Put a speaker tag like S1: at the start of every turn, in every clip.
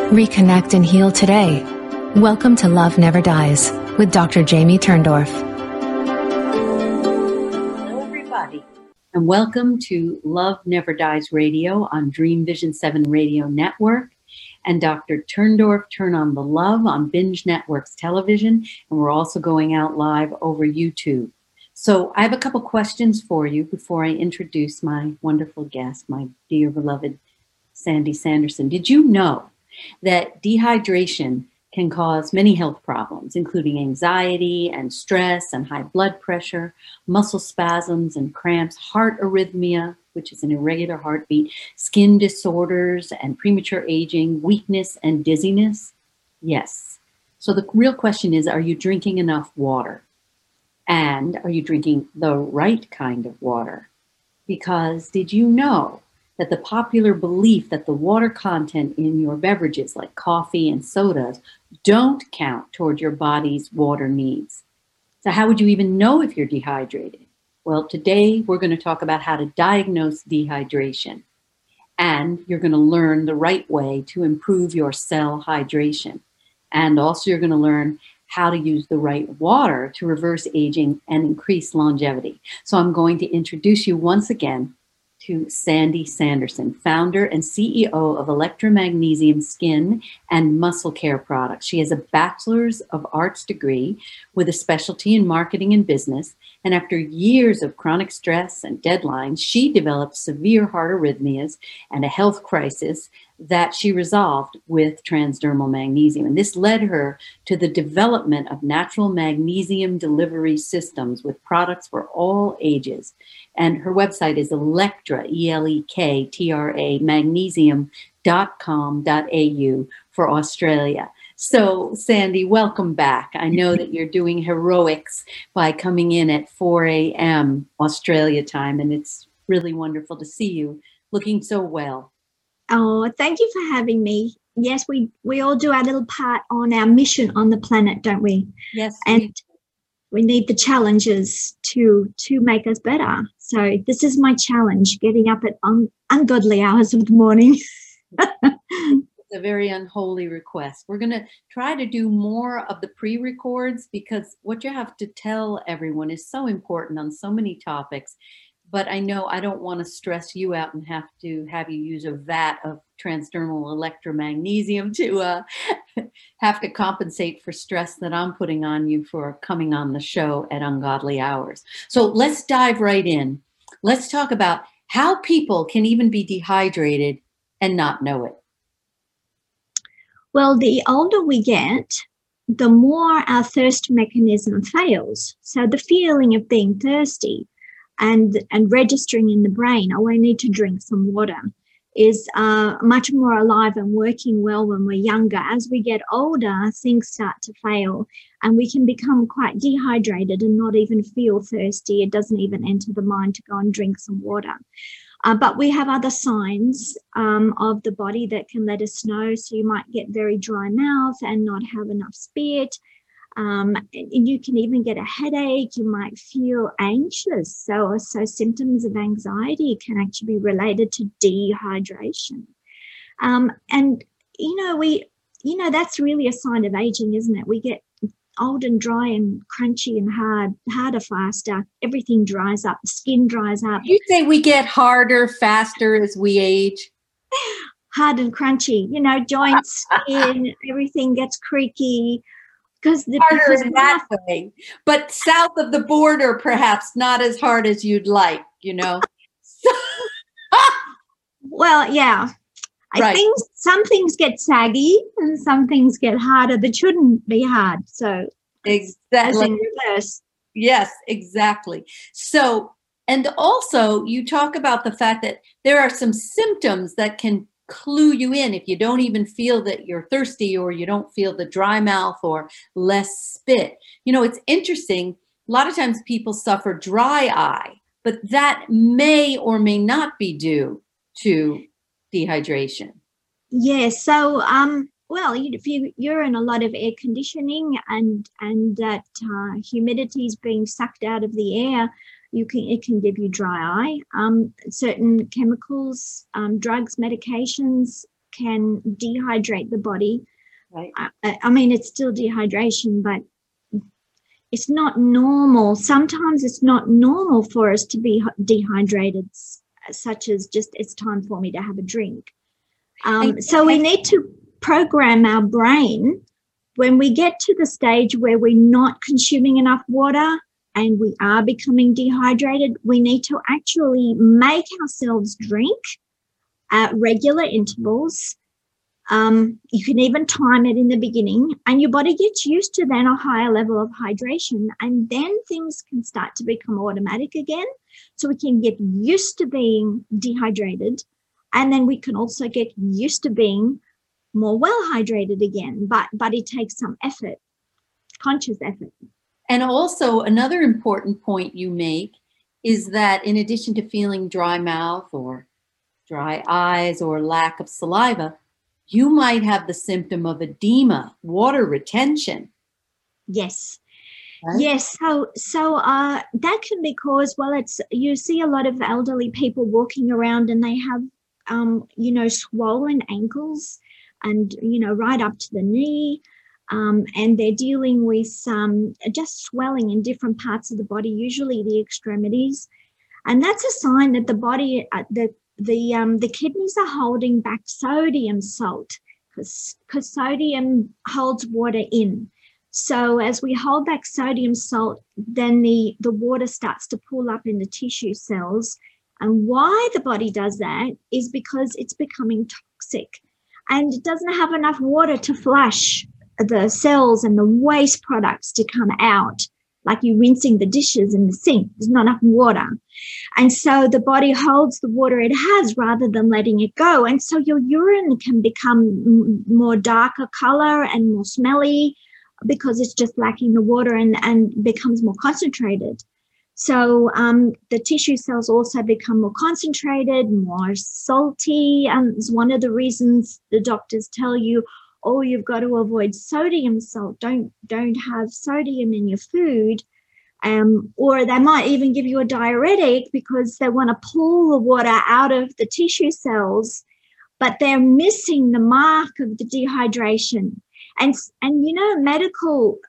S1: Reconnect and heal today. Welcome to Love Never Dies with Dr. Jamie Turndorf.
S2: Hello, everybody, and welcome to Love Never Dies Radio on Dream Vision 7 Radio Network and Dr. Turndorf Turn on the Love on Binge Network's television, and we're also going out live over YouTube. So I have a couple questions for you before I introduce my wonderful guest, my dear beloved Sandy Sanderson. Did you know that dehydration can cause many health problems, including anxiety and stress and high blood pressure, muscle spasms and cramps, heart arrhythmia, which is an irregular heartbeat, skin disorders and premature aging, weakness and dizziness? Yes. So the real question is, are you drinking enough water? And are you drinking the right kind of water? Because did you know that the popular belief that the water content in your beverages like coffee and sodas don't count toward your body's water needs? So how would you even know if you're dehydrated? Well, today we're going to talk about how to diagnose dehydration. And you're going to learn the right way to improve your cell hydration. And also you're going to learn how to use the right water to reverse aging and increase longevity. So I'm going to introduce you once again to Sandy Sanderson, founder and CEO of Electromagnesium Skin and Muscle Care Products. She has a Bachelor's of Arts degree with a specialty in marketing and business. And after years of chronic stress and deadlines, she developed severe heart arrhythmias and a health crisis that she resolved with transdermal magnesium. And this led her to the development of natural magnesium delivery systems with products for all ages. And her website is Electra, E-L-E-K-T-R-A, magnesium.com.au for Australia. So, Sandy, welcome back. I know that you're doing heroics by coming in at 4 a.m. Australia time, and it's really wonderful to see you looking so well.
S3: Oh, thank you for having me. Yes, we all do our little part on our mission on the planet, don't we?
S2: Yes.
S3: And we need the challenges to make us better. So this is my challenge, getting up at ungodly hours of the morning.
S2: It's a very unholy request. We're going to try to do more of the pre-records because what you have to tell everyone is so important on so many topics. But I know I don't want to stress you out and have you use a vat of transdermal electromagnesium to have to compensate for stress that I'm putting on you for coming on the show at ungodly hours. So let's dive right in. Let's talk about how people can even be dehydrated and not know it.
S3: Well, the older we get, the more our thirst mechanism fails. So the feeling of being thirsty and registering in the brain, oh, I need to drink some water, is much more alive and working well when we're younger. As we get older, things start to fail and we can become quite dehydrated and not even feel thirsty. It doesn't even enter the mind to go and drink some water. But we have other signs of the body that can let us know. So you might get very dry mouth and not have enough spit. And you can even get a headache. You might feel anxious. So symptoms of anxiety can actually be related to dehydration. And, that's really a sign of aging, isn't it? We get old and dry and crunchy and harder, faster. Everything dries up. The skin dries up.
S2: You say we get harder, faster as we age?
S3: Hard and crunchy. Joints, skin, everything gets creaky. Because
S2: harder in that way, but south of the border, perhaps not as hard as you'd like,
S3: Well, yeah. I think some things get saggy and some things get harder that shouldn't be hard. So
S2: exactly.
S3: In reverse.
S2: Yes, exactly. So, and also you talk about the fact that there are some symptoms that can clue you in if you don't even feel that you're thirsty or you don't feel the dry mouth or less spit. It's interesting. A lot of times people suffer dry eye, but that may or may not be due to dehydration.
S3: Yeah. So, if you're in a lot of air conditioning and that humidity is being sucked out of the air, it can give you dry eye. Certain chemicals, drugs, medications can dehydrate the body.
S2: Right.
S3: I mean, it's still dehydration, but it's not normal. Sometimes it's not normal for us to be dehydrated, such as just it's time for me to have a drink. So we need to program our brain when we get to the stage where we're not consuming enough water and we are becoming dehydrated. We need to actually make ourselves drink at regular intervals. You can even time it in the beginning, and your body gets used to then a higher level of hydration, and then things can start to become automatic again. So we can get used to being dehydrated, and then we can also get used to being more well hydrated again. But it takes some effort, conscious effort.
S2: And also another important point you make is that in addition to feeling dry mouth or dry eyes or lack of saliva, you might have the symptom of edema, water retention.
S3: Yes.
S2: Right?
S3: Yes. So that can be caused, well, you see a lot of elderly people walking around and they have, swollen ankles and, right up to the knee. And they're dealing with just swelling in different parts of the body, usually the extremities. And that's a sign that the body, the kidneys are holding back sodium salt because sodium holds water in. So as we hold back sodium salt, then the water starts to pool up in the tissue cells. And why the body does that is because it's becoming toxic and it doesn't have enough water to flush the cells and the waste products to come out. Like you're rinsing the dishes in the sink, there's not enough water. And so the body holds the water it has rather than letting it go. And so your urine can become more darker color and more smelly because it's just lacking the water and becomes more concentrated. So the tissue cells also become more concentrated, more salty. And it's one of the reasons the doctors tell you, oh, you've got to avoid sodium salt. Don't have sodium in your food. Or they might even give you a diuretic because they want to pull the water out of the tissue cells, but they're missing the mark of the dehydration. And medical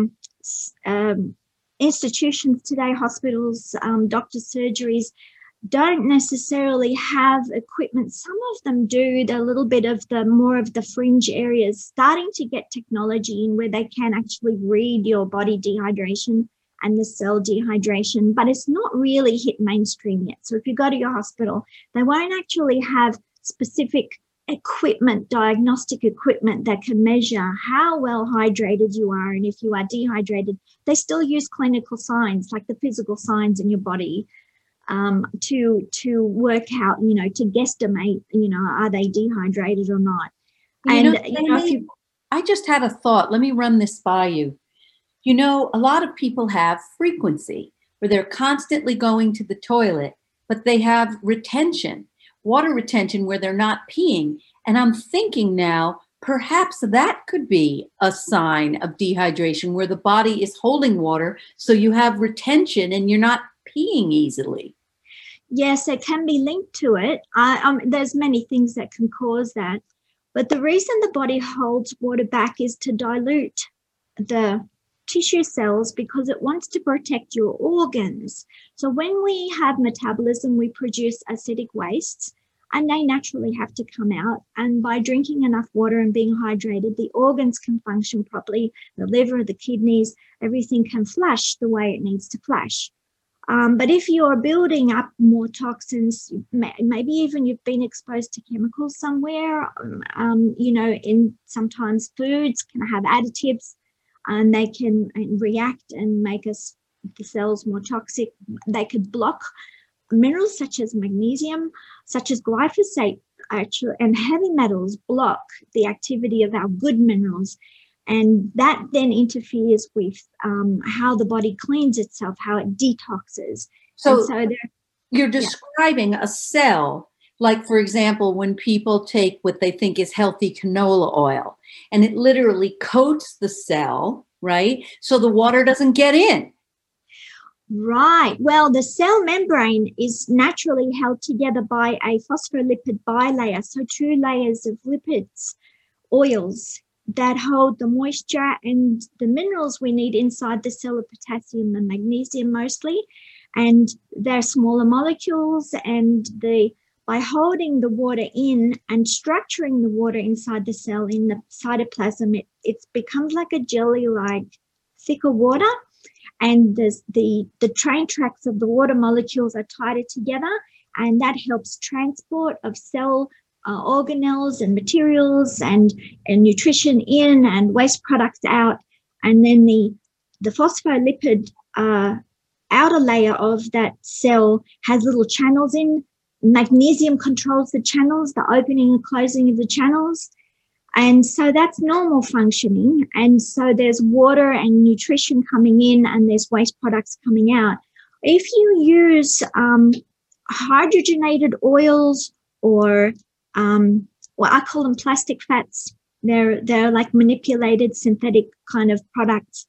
S3: institutions today, hospitals, doctors' surgeries, don't necessarily have equipment. Some of them do a little bit of more of the fringe areas, starting to get technology in where they can actually read your body dehydration and the cell dehydration, but it's not really hit mainstream yet. So if you go to your hospital, they won't actually have specific equipment, diagnostic equipment that can measure how well hydrated you are. And if you are dehydrated, they still use clinical signs like the physical signs in your body to work out, to guesstimate, are they dehydrated or not?
S2: I just had a thought. Let me run this by you. A lot of people have frequency where they're constantly going to the toilet, but they have retention, water retention where they're not peeing. And I'm thinking now, perhaps that could be a sign of dehydration where the body is holding water. So you have retention and you're not peeing easily.
S3: Yes, it can be linked to it. There's many things that can cause that. But the reason the body holds water back is to dilute the tissue cells because it wants to protect your organs. So when we have metabolism, we produce acidic wastes and they naturally have to come out. And by drinking enough water and being hydrated, the organs can function properly. The liver, the kidneys, everything can flush the way it needs to flush. But if you're building up more toxins, maybe even you've been exposed to chemicals somewhere, in sometimes foods can have additives and they can react and make the cells more toxic. They could block minerals such as magnesium, such as glyphosate, actually, and heavy metals block the activity of our good minerals. And that then interferes with how the body cleans itself, how it detoxes.
S2: So you're describing a cell, like, for example, when people take what they think is healthy canola oil, and it literally coats the cell, right? So the water doesn't get in.
S3: Right. Well, the cell membrane is naturally held together by a phospholipid bilayer, so two layers of lipids, oils that hold the moisture and the minerals we need inside the cell, of potassium and magnesium mostly. And they're smaller molecules, and by holding the water in and structuring the water inside the cell in the cytoplasm, it becomes like a jelly-like thicker water. And the train tracks of the water molecules are tighter together, and that helps transport of cell organelles and materials and nutrition in and waste products out. And then the phospholipid outer layer of that cell has little channels in. Magnesium controls the channels, the opening and closing of the channels. And so that's normal functioning. And so there's water and nutrition coming in, and there's waste products coming out. If you use hydrogenated oils or I call them plastic fats, they're like manipulated synthetic kind of products.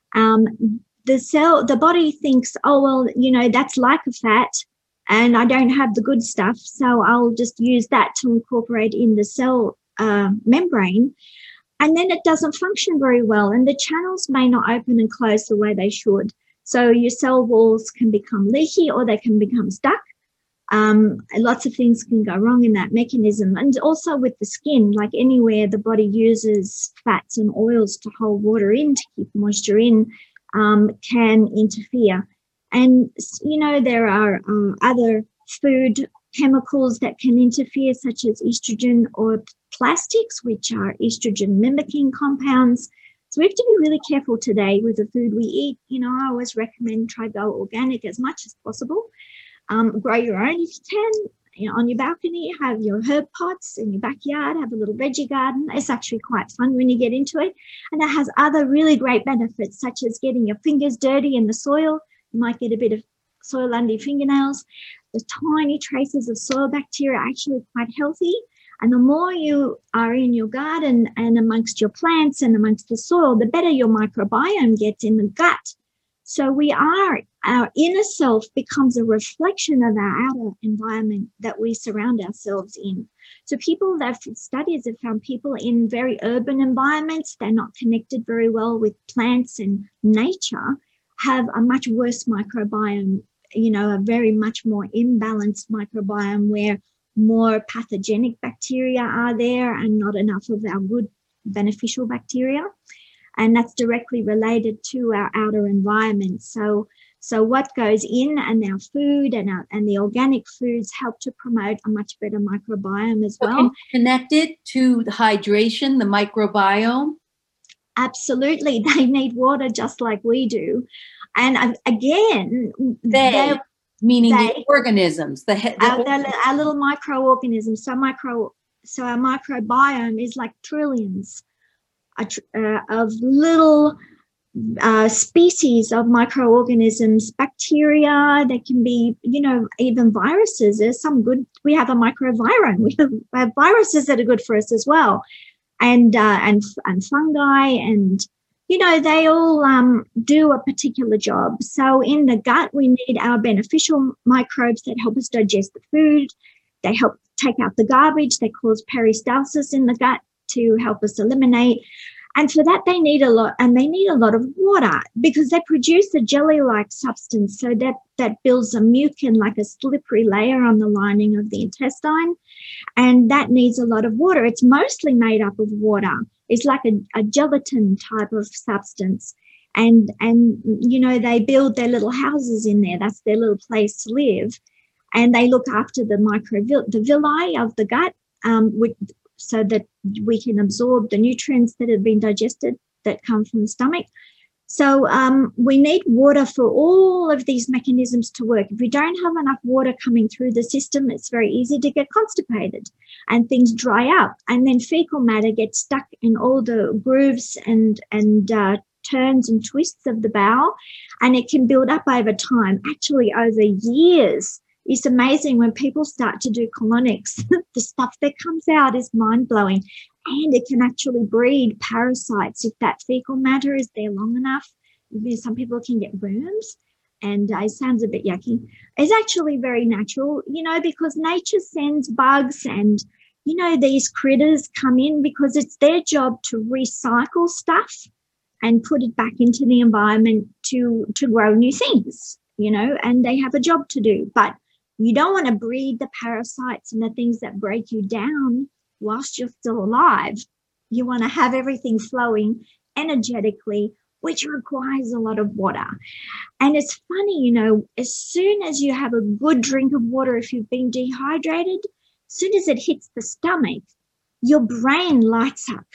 S3: The body thinks, oh, well, that's like a fat, and I don't have the good stuff, so I'll just use that to incorporate in the cell membrane. And then it doesn't function very well, and the channels may not open and close the way they should. So your cell walls can become leaky, or they can become stuck. Lots of things can go wrong in that mechanism. And also with the skin, like anywhere the body uses fats and oils to hold water in, to keep moisture in, can interfere. And, there are other food chemicals that can interfere, such as estrogen or plastics, which are estrogen mimicking compounds. So we have to be really careful today with the food we eat. I always recommend try go organic as much as possible. Grow your own if you can. On your balcony, have your herb pots in your backyard, have a little veggie garden. It's actually quite fun when you get into it. And it has other really great benefits, such as getting your fingers dirty in the soil. You might get a bit of soil under your fingernails. The tiny traces of soil bacteria are actually quite healthy. And the more you are in your garden and amongst your plants and amongst the soil, the better your microbiome gets in the gut. So our inner self becomes a reflection of our outer environment that we surround ourselves in. So studies have found people in very urban environments, they're not connected very well with plants and nature, have a much worse microbiome, a very much more imbalanced microbiome where more pathogenic bacteria are there and not enough of our good beneficial bacteria. And that's directly related to our outer environment. So what goes in and our food and the organic foods help to promote a much better microbiome as well.
S2: Connected to the hydration, the microbiome?
S3: Absolutely. They need water just like we do. And again,
S2: meaning the organisms,
S3: our little microorganisms. So our microbiome is like trillions of little species of microorganisms, bacteria. They can be, even viruses. There's some good. We have a microvirome. We have viruses that are good for us as well, and fungi, and they all do a particular job. So in the gut, we need our beneficial microbes that help us digest the food. They help take out the garbage. They cause peristalsis in the gut to help us eliminate. And for that, they need a lot, and they need a lot of water because they produce a jelly-like substance. So that builds a mucin, like a slippery layer on the lining of the intestine. And that needs a lot of water. It's mostly made up of water. It's like a gelatin type of substance. And they build their little houses in there. That's their little place to live. And they look after the villi of the gut, so that we can absorb the nutrients that have been digested that come from the stomach. So we need water for all of these mechanisms to work. If we don't have enough water coming through the system, it's very easy to get constipated and things dry up. And then fecal matter gets stuck in all the grooves and turns and twists of the bowel, and it can build up over time, actually over years. It's amazing when people start to do colonics, the stuff that comes out is mind-blowing, and it can actually breed parasites if that fecal matter is there long enough. Some people can get worms, and it sounds a bit yucky, is actually very natural, because nature sends bugs and, these critters come in because it's their job to recycle stuff and put it back into the environment to grow new things, and they have a job to do. But you don't want to breed the parasites and the things that break you down whilst you're still alive. You want to have everything flowing energetically, which requires a lot of water. And it's funny, as soon as you have a good drink of water, if you've been dehydrated, as soon as it hits the stomach, your brain lights up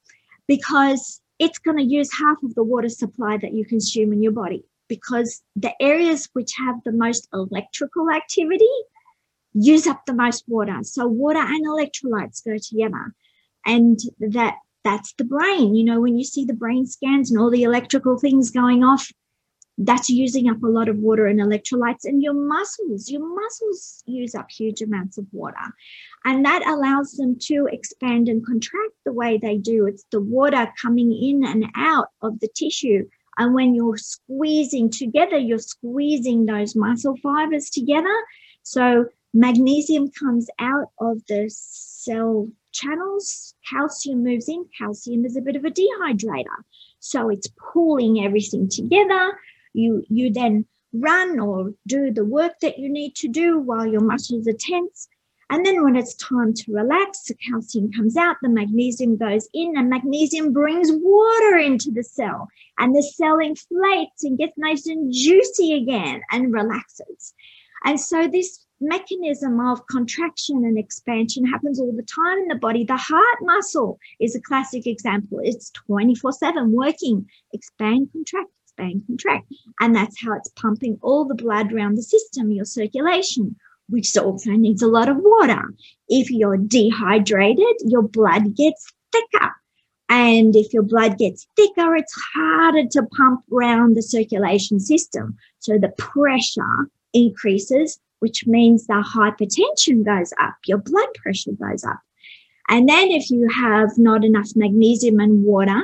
S3: because it's going to use half of the water supply that you consume in your body, because the areas which have the most electrical activity use up the most water. So water and electrolytes go together. And that's the brain. When you see the brain scans and all the electrical things going off, that's using up a lot of water and electrolytes. And your muscles use up huge amounts of water. And that allows them to expand and contract the way they do. It's the water coming in and out of the tissue. And when you're squeezing together, you're squeezing those muscle fibers together. So magnesium comes out of the cell channels, calcium moves in. Calcium is a bit of a dehydrator. So it's pulling everything together. You then run or do the work that you need to do while your muscles are tense. And then when it's time to relax, the calcium comes out, the magnesium goes in, and magnesium brings water into the cell. And the cell inflates and gets nice and juicy again and relaxes. And so this mechanism of contraction and expansion happens all the time in the body. The heart muscle is a classic example. It's 24/7 working, expand, contract, expand, contract. And that's how it's pumping all the blood around the system, your circulation, which also needs a lot of water. If you're dehydrated, your blood gets thicker. And if your blood gets thicker, it's harder to pump around the circulation system. So the pressure increases, which means the hypertension goes up, your blood pressure goes up. And then if you have not enough magnesium and water,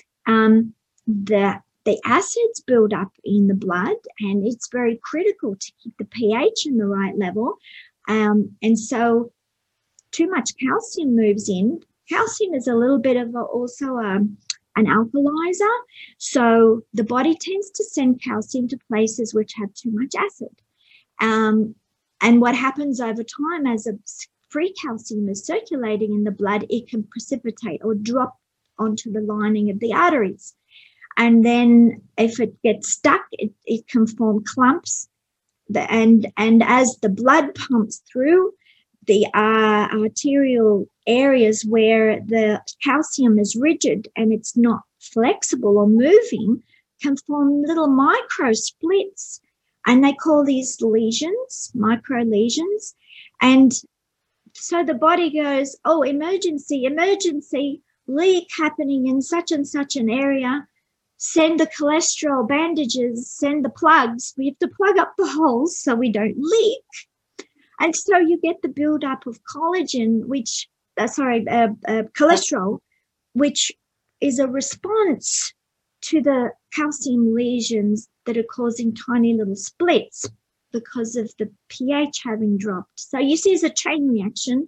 S3: the acids build up in the blood, and it's very critical to keep the pH in the right level. And so too much calcium moves in. Calcium is a little bit of also an alkalizer. So the body tends to send calcium to places which have too much acid. And what happens over time, as a free calcium is circulating in the blood, it can precipitate or drop onto the lining of the arteries. And then if it gets stuck, it can form clumps. And as the blood pumps through, the arterial areas where the calcium is rigid and it's not flexible or moving can form little micro splits. And they call these lesions, micro lesions. And so the body goes, oh, emergency, leak happening in such and such an area. Send the cholesterol bandages, send the plugs. We have to plug up the holes so we don't leak. And so you get the buildup of collagen, cholesterol, which is a response to the calcium lesions that are causing tiny little splits because of the pH having dropped. So you see, it's a chain reaction.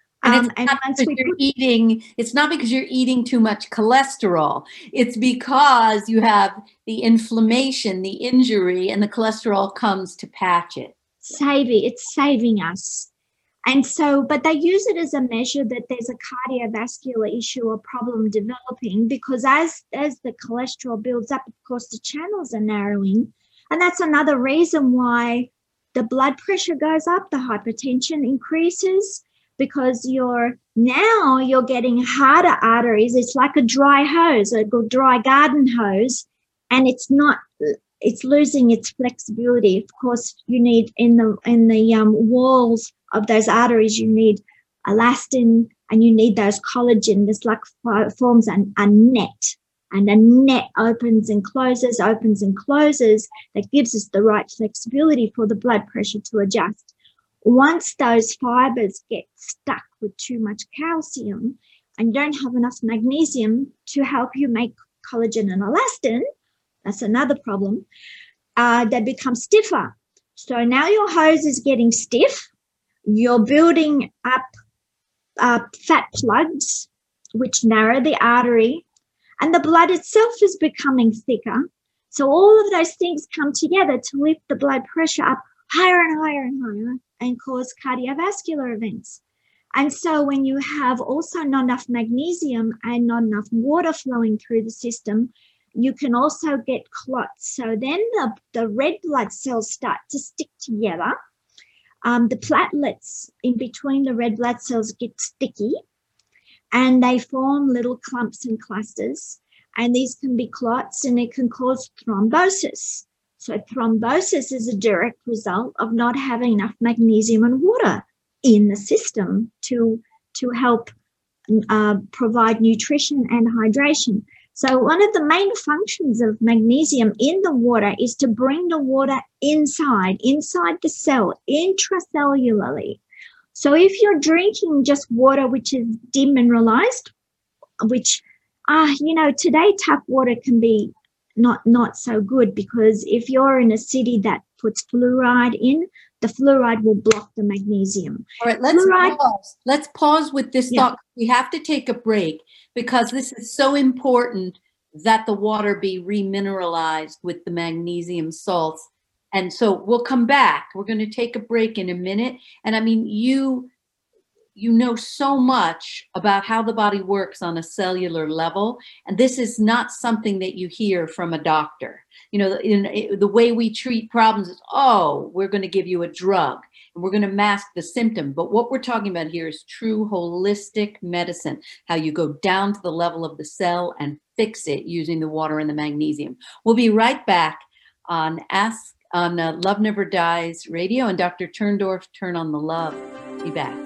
S2: It's not because you're eating too much cholesterol. It's because you have the inflammation, the injury, and the cholesterol comes to patch it.
S3: It's saving us. And so, but they use it as a measure that there's a cardiovascular issue or problem developing, because as the cholesterol builds up, of course, the channels are narrowing. And that's another reason why the blood pressure goes up, the hypertension increases, because you're getting harder arteries. It's like a dry hose, a dry garden hose, and it's losing its flexibility. Of course, you need in the walls of those arteries, you need elastin and you need those collagen. This like forms a net, and a net opens and closes that gives us the right flexibility for the blood pressure to adjust. Once those fibers get stuck with too much calcium and don't have enough magnesium to help you make collagen and elastin, that's another problem, they become stiffer. So now your hose is getting stiff. You're building up fat plugs, which narrow the artery, and the blood itself is becoming thicker. So all of those things come together to lift the blood pressure up higher and higher and higher and cause cardiovascular events. And so when you have also not enough magnesium and not enough water flowing through the system, you can also get clots. So then the red blood cells start to stick together. The platelets in between the red blood cells get sticky, and they form little clumps and clusters. And these can be clots, and it can cause thrombosis. So thrombosis is a direct result of not having enough magnesium and water in the system to help provide nutrition and hydration. So one of the main functions of magnesium in the water is to bring the water inside the cell, intracellularly. So if you're drinking just water which is demineralized, which, today tap water can be not so good, because if you're in a city that puts fluoride in, the fluoride will block the magnesium.
S2: All right, let's pause with this thought. We have to take a break because this is so important that the water be remineralized with the magnesium salts. And so we'll come back. We're going to take a break in a minute. And I mean, you know so much about how the body works on a cellular level. And this is not something that you hear from a doctor. The way we treat problems is, we're going to give you a drug and we're going to mask the symptom. But what we're talking about here is true holistic medicine, how you go down to the level of the cell and fix it using the water and the magnesium. We'll be right back on Love Never Dies Radio, and Dr. Turndorf, Turn on the Love. Be back.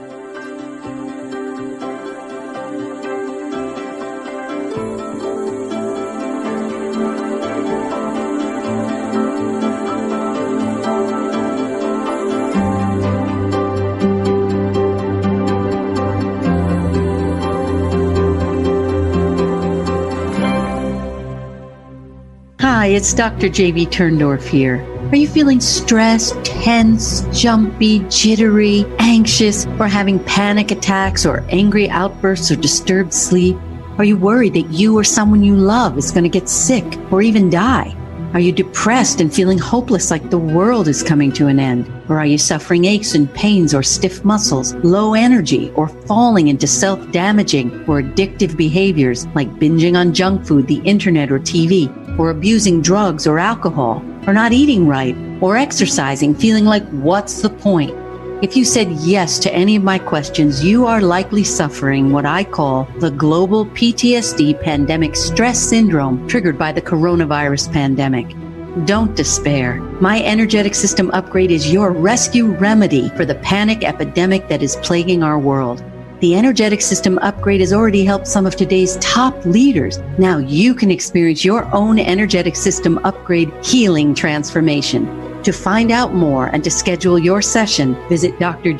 S2: Hi, it's Dr. J.B. Turndorf here. Are you feeling stressed, tense, jumpy, jittery, anxious, or having panic attacks or angry outbursts or disturbed sleep? Are you worried that you or someone you love is going to get sick or even die? Are you depressed and feeling hopeless, like the world is coming to an end? Or are you suffering aches and pains or stiff muscles, low energy, or falling into self-damaging or addictive behaviors like binging on junk food, the internet, or TV, or abusing drugs or alcohol, or not eating right, or exercising, feeling like, what's the point? If you said yes to any of my questions, you are likely suffering what I call the global PTSD pandemic stress syndrome triggered by the coronavirus pandemic. Don't despair. My energetic system upgrade is your rescue remedy for the panic epidemic that is plaguing our world. The energetic system upgrade has already helped some of today's top leaders. Now you can experience your own energetic system upgrade healing transformation. To find out more and to schedule your session, visit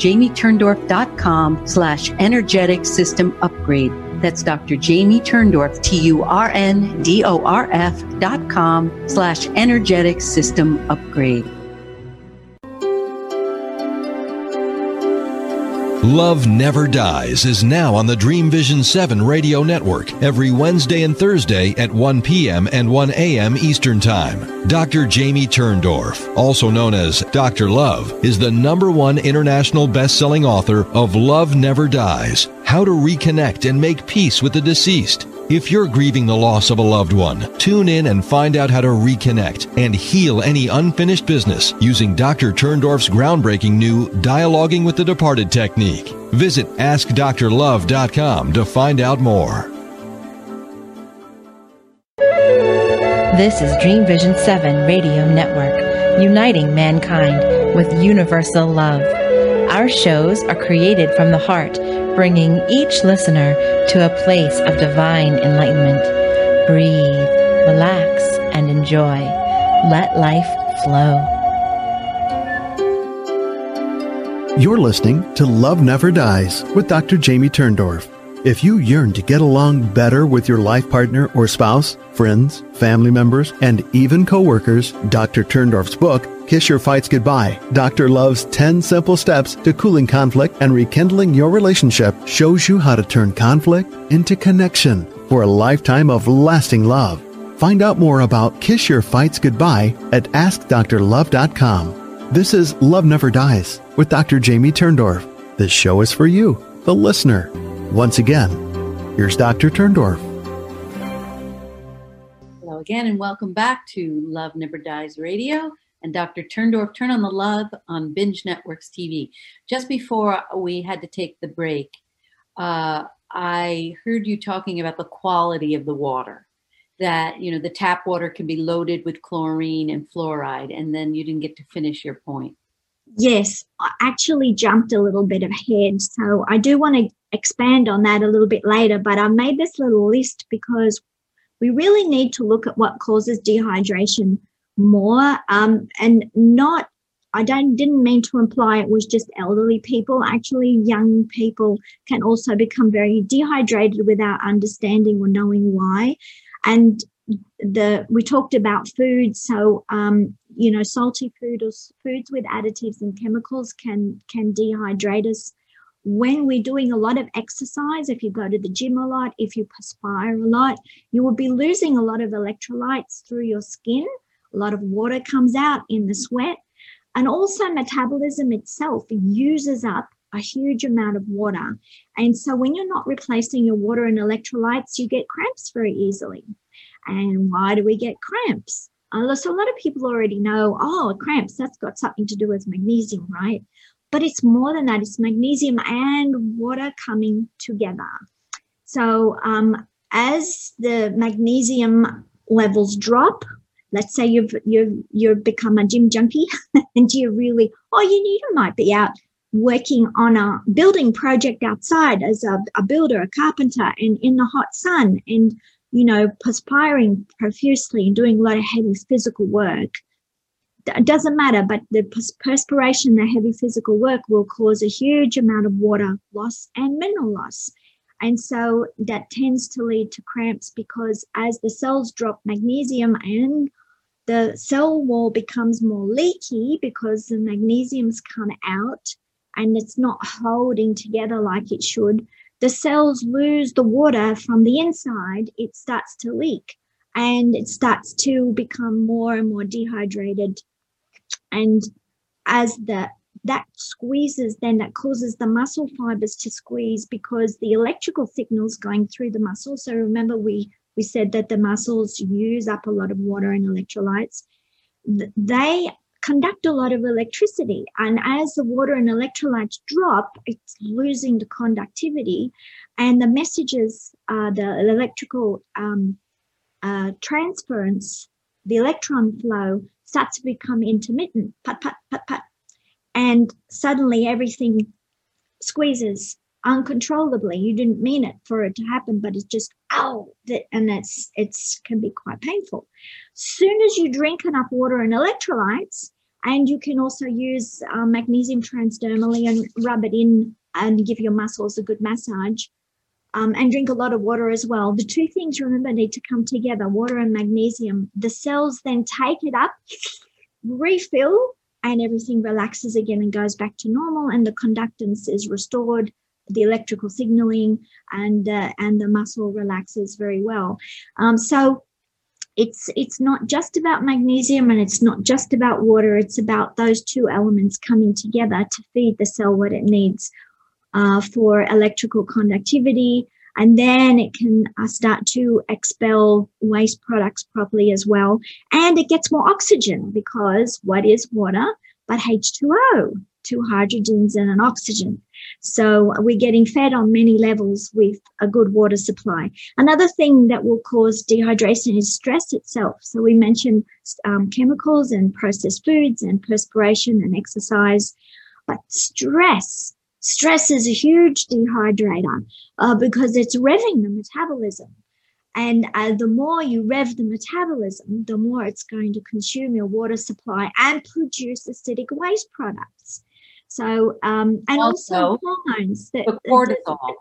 S2: drjamieturndorf.com/energetic system upgrade. That's Dr. Jamie Turndorf, TURNDORF.com/energetic system upgrade.
S4: Love Never Dies is now on the Dream Vision 7 radio network every Wednesday and Thursday at 1 p.m. and 1 a.m. Eastern Time. Dr. Jamie Turndorf, also known as Dr. Love, is the #1 international best-selling author of Love Never Dies, How to Reconnect and Make Peace with the Deceased. If you're grieving the loss of a loved one, tune in and find out how to reconnect and heal any unfinished business using Dr. Turndorf's groundbreaking new Dialoguing with the Departed technique. Visit AskDrLove.com to find out more.
S5: This is Dream Vision 7 Radio Network, uniting mankind with universal love. Our shows are created from the heart, bringing each listener to a place of divine enlightenment. Breathe, relax, and enjoy. Let life flow.
S6: You're listening to Love Never Dies with Dr. Jamie Turndorf. If you yearn to get along better with your life partner or spouse, friends, family members, and even coworkers, Dr. Turndorf's book, Kiss Your Fights Goodbye, Dr. Love's 10 Simple Steps to Cooling Conflict and Rekindling Your Relationship, shows you how to turn conflict into connection for a lifetime of lasting love. Find out more about Kiss Your Fights Goodbye at AskDrLove.com. This is Love Never Dies with Dr. Jamie Turndorf. This show is for you, the listener. Once again, here's Dr. Turndorf.
S2: Hello again, and welcome back to Love Never Dies Radio and Dr. Turndorf, Turn on the Love on Binge Networks TV. Just before we had to take the break, I heard you talking about the quality of the water, that, you know, the tap water can be loaded with chlorine and fluoride, and then you didn't get to finish your point.
S3: Yes, I actually jumped a little bit ahead, so I do want to expand on that a little bit later, but I made this little list because we really need to look at what causes dehydration more, and not, didn't mean to imply it was just elderly people. Actually, young people can also become very dehydrated without understanding or knowing why. And we talked about food, so salty food or foods with additives and chemicals can dehydrate us. When we're doing a lot of exercise, if you go to the gym a lot, if you perspire a lot, you will be losing a lot of electrolytes through your skin. A lot of water comes out in the sweat, and also metabolism itself uses up a huge amount of water. And so when you're not replacing your water and electrolytes, you get cramps very easily. And why do we get cramps? So a lot of people already know, cramps, that's got something to do with magnesium, right? But it's more than that. It's magnesium and water coming together. So as the magnesium levels drop, let's say you've become a gym junkie and you might be out working on a building project outside as a builder, a carpenter, and in the hot sun, and perspiring profusely and doing a lot of heavy physical work. It doesn't matter, but the perspiration, the heavy physical work will cause a huge amount of water loss and mineral loss. And so that tends to lead to cramps, because as the cells drop magnesium and the cell wall becomes more leaky because the magnesium's come out and it's not holding together like it should, the cells lose the water from the inside. It starts to leak and it starts to become more and more dehydrated. And as that squeezes, then that causes the muscle fibers to squeeze, because the electrical signals going through the muscle. So remember, we said that the muscles use up a lot of water and electrolytes. They conduct a lot of electricity, and as the water and electrolytes drop, it's losing the conductivity, and the messages, the electrical transference, the electron flow starts to become intermittent, put, put, put, put, and suddenly everything squeezes uncontrollably. You didn't mean it for it to happen, but it's just and it's can be quite painful. Soon as you drink enough water and electrolytes, and you can also use magnesium transdermally and rub it in and give your muscles a good massage, and drink a lot of water as well. The two things, remember, need to come together, water and magnesium. The cells then take it up, refill, and everything relaxes again and goes back to normal, and the conductance is restored, the electrical signaling, and the muscle relaxes very well. So it's not just about magnesium, and it's not just about water. It's about those two elements coming together to feed the cell what it needs for electrical conductivity, and then it can start to expel waste products properly as well. And it gets more oxygen, because what is water but H2O? 2 hydrogens and an oxygen. So we're getting fed on many levels with a good water supply. Another thing that will cause dehydration is stress itself. So we mentioned chemicals and processed foods and perspiration and exercise, but stress is a huge dehydrator because it's revving the metabolism. And the more you rev the metabolism, the more it's going to consume your water supply and produce acidic waste products. So, and also hormones.
S2: The cortisol.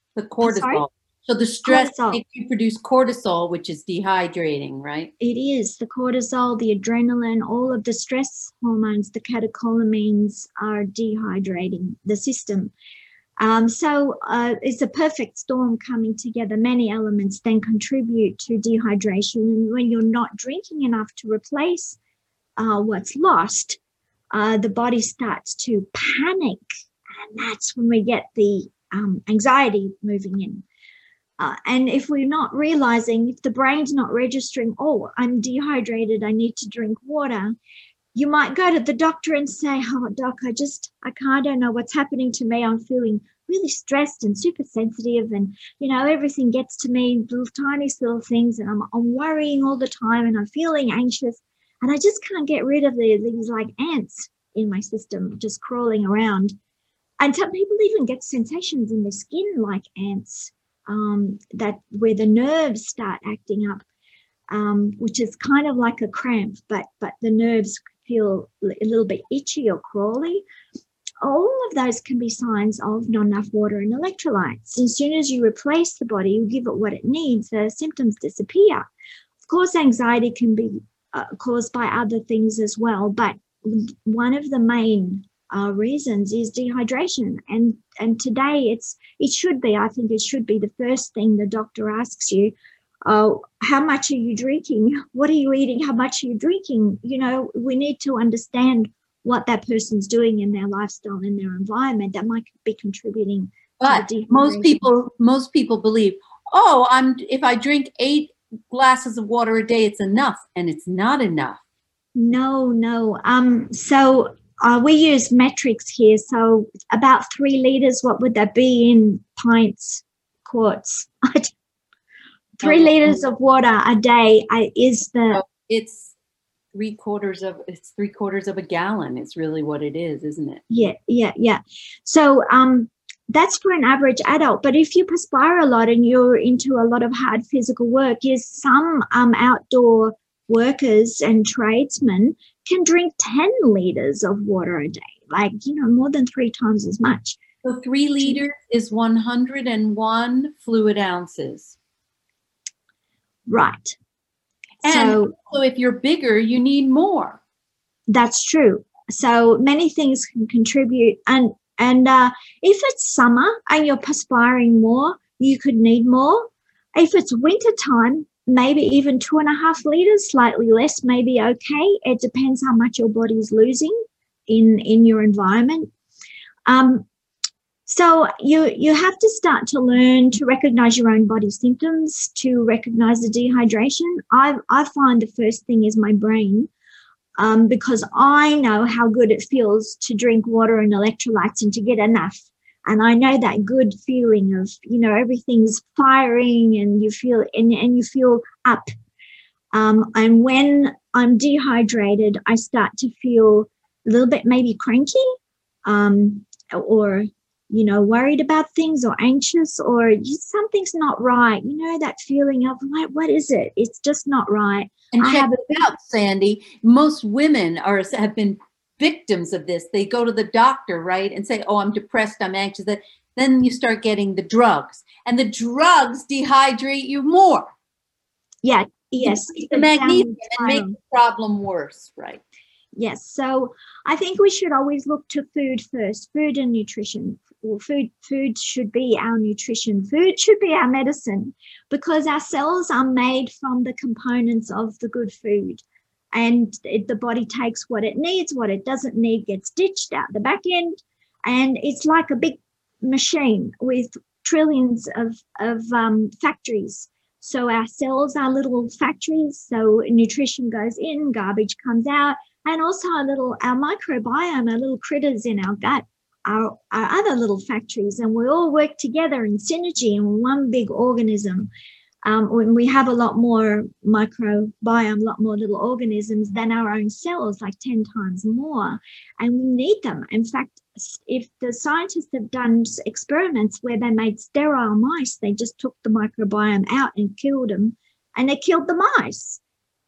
S2: The cortisol.
S3: Sorry?
S2: So the stress
S3: Cortisol.
S2: makes you produce cortisol, which is dehydrating, right?
S3: It is. The cortisol, the adrenaline, all of the stress hormones, the catecholamines are dehydrating the system. So it's a perfect storm coming together. Many elements then contribute to dehydration. And when you're not drinking enough to replace what's lost, the body starts to panic. And that's when we get the anxiety moving in. And if we're not realizing, if the brain's not registering, oh, I'm dehydrated, I need to drink water, you might go to the doctor and say, oh, doc, I don't know what's happening to me. I'm feeling really stressed and super sensitive, and, everything gets to me, tiniest little things, and I'm worrying all the time, and I'm feeling anxious, and I just can't get rid of these like ants in my system just crawling around. And some people even get sensations in their skin like ants, that where the nerves start acting up, which is kind of like a cramp, but the nerves feel a little bit itchy or crawly. All of those can be signs of not enough water and electrolytes. As soon as you replace the body, you give it what it needs, the symptoms disappear. Of course, anxiety can be caused by other things as well, but one of the main reasons is dehydration. And today it should be the first thing the doctor asks you. How much are you drinking? What are you eating? How much are you drinking? We need to understand what that person's doing in their lifestyle, in their environment, that might be contributing.
S2: But most people believe, if I drink 8 glasses of water a day, it's enough, and it's not enough.
S3: No. So we use metrics here. So about 3 liters, what would that be in pints, quarts? 3 liters of water a day is the.
S2: It's 3/4 of a gallon. It's really what it is, isn't it?
S3: Yeah. So that's for an average adult. But if you perspire a lot and you're into a lot of hard physical work, some outdoor workers and tradesmen can drink 10 liters of water a day, more than 3 times as much.
S2: So 3 liters is 101 fluid ounces.
S3: Right.
S2: And so if you're bigger, you need more.
S3: That's true. So many things can contribute. And if it's summer and you're perspiring more, you could need more. If it's winter time, maybe even 2.5 liters, slightly less, maybe okay. It depends how much your body's losing in your environment. So you have to start to learn to recognize your own body symptoms, to recognize the dehydration. I find the first thing is my brain, because I know how good it feels to drink water and electrolytes and to get enough. And I know that good feeling of, everything's firing and you feel and you feel up. And when I'm dehydrated, I start to feel a little bit maybe cranky, or worried about things, or anxious, or something's not right. That feeling of like, what is it? It's just not right.
S2: And check it out, Sandy. Most women have been victims of this. They go to the doctor, right, and say, oh, I'm depressed, I'm anxious. Then you start getting the drugs, and the drugs dehydrate you more.
S3: Yeah. Yes.
S2: The magnesium and make the problem worse, right?
S3: Yes. So I think we should always look to food first, food and nutrition. Well, food should be our nutrition. Food should be our medicine, because our cells are made from the components of the good food. And the body takes what it needs, what it doesn't need gets ditched out the back end. And it's like a big machine with trillions of factories. So our cells are little factories. So nutrition goes in, garbage comes out. And also our microbiome, our little critters in our gut, are other little factories, and we all work together in synergy in one big organism. When we have a lot more microbiome, a lot more little organisms than our own cells, like 10 times more, and we need them. In fact, if the scientists have done experiments where they made sterile mice, they just took the microbiome out and killed them, and they killed the mice.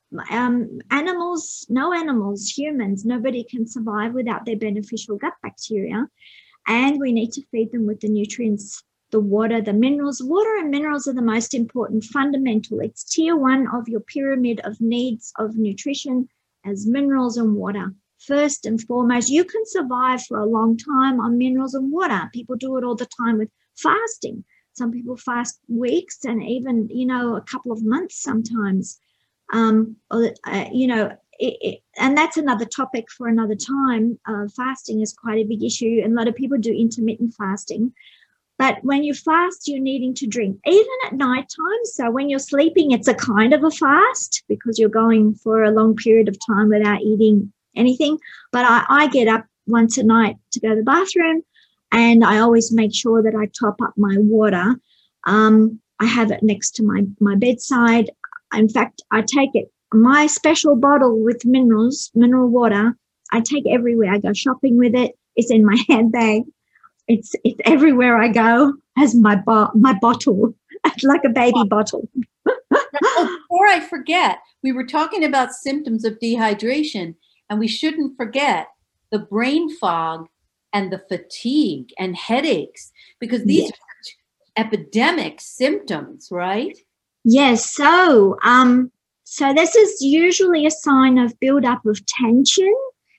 S3: No animals, humans, nobody can survive without their beneficial gut bacteria. And we need to feed them with the nutrients the water, the minerals. Water and minerals are the most important, fundamental. It's tier 1 of your pyramid of needs of nutrition as minerals and water. First and foremost, you can survive for a long time on minerals and water. People do it all the time with fasting. Some people fast weeks and even, a couple of months sometimes. And that's another topic for another time. Fasting is quite a big issue, and a lot of people do intermittent fasting. But when you fast, you're needing to drink, even at nighttime. So when you're sleeping, it's a kind of a fast because you're going for a long period of time without eating anything. But I get up once a night to go to the bathroom, and I always make sure that I top up my water. I have it next to my bedside. In fact, I take it, my special bottle with mineral water, I take everywhere. I go shopping with it. It's in my handbag. It's everywhere I go as my bottle, like a baby bottle.
S2: Before I forget, we were talking about symptoms of dehydration, and we shouldn't forget the brain fog and the fatigue and headaches, because these are epidemic symptoms, right?
S3: Yes. So this is usually a sign of buildup of tension.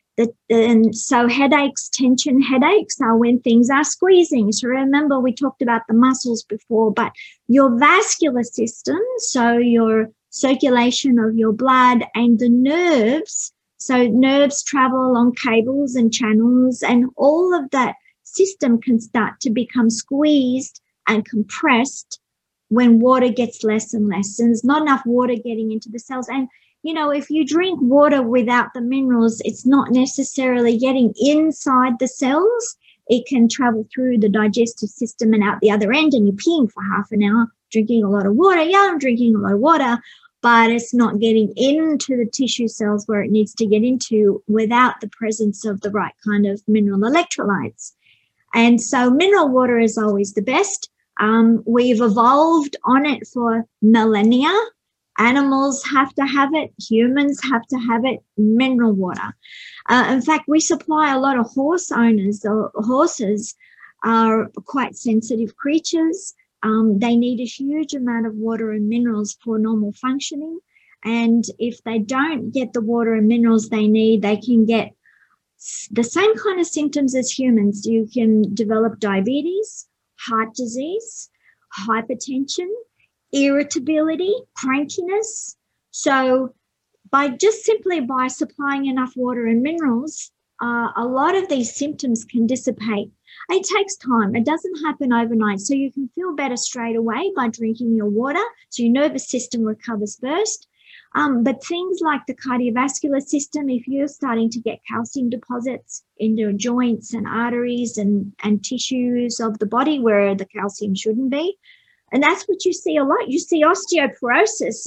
S3: So headaches are when things are squeezing. So remember, we talked about the muscles before, but your vascular system, so your circulation of your blood, and the nerves, so nerves travel along cables and channels, and all of that system can start to become squeezed and compressed when water gets less and less, and there's not enough water getting into the cells. And if you drink water without the minerals, it's not necessarily getting inside the cells. It can travel through the digestive system and out the other end, and you're peeing for half an hour, drinking a lot of water. Yeah, I'm drinking a lot of water, but it's not getting into the tissue cells where it needs to get into without the presence of the right kind of mineral electrolytes. And so mineral water is always the best. We've evolved on it for millennia. Animals have to have it. Humans have to have it. Mineral water. In fact, we supply a lot of horse owners. Horses are quite sensitive creatures. They need a huge amount of water and minerals for normal functioning. And if they don't get the water and minerals they need, they can get the same kind of symptoms as humans. You can develop diabetes, heart disease, hypertension, irritability, crankiness. So simply by supplying enough water and minerals, a lot of these symptoms can dissipate. It takes time. It doesn't happen overnight. So you can feel better straight away by drinking your water. So your nervous system recovers first. But things like the cardiovascular system, if you're starting to get calcium deposits in your joints and arteries and tissues of the body where the calcium shouldn't be, and that's what you see a lot. You see osteoporosis